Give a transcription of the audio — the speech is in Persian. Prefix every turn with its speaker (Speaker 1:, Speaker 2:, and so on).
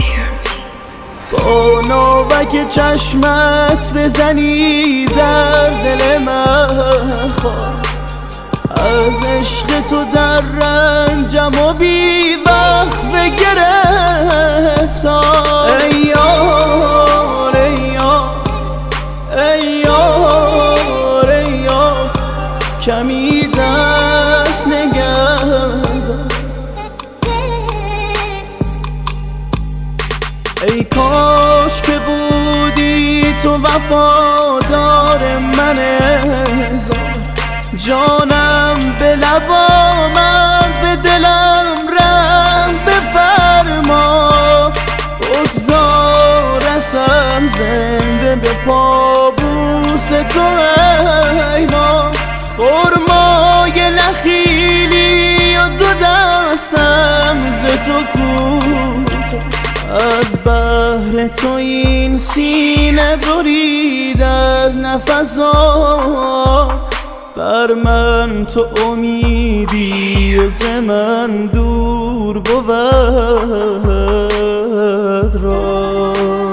Speaker 1: با ناوک چشمت بزنی در دل من خواه، از عشق تو در رنجم و بی وقت گرفتار. ای یار ای یار ای یار ای یار، کمی دست نگه دار. ای کاش که بودی تو وفادار من هزار، جانم به لب آمد به دلم رحم بفرما. بگذارم زنده به پابوس تو ای ما، خرمای نخیلی و دو دستم ز تو کوتاه. از بحر تو این سینه برید از نفسا، بر من تو امیدی و ز من دور بود را.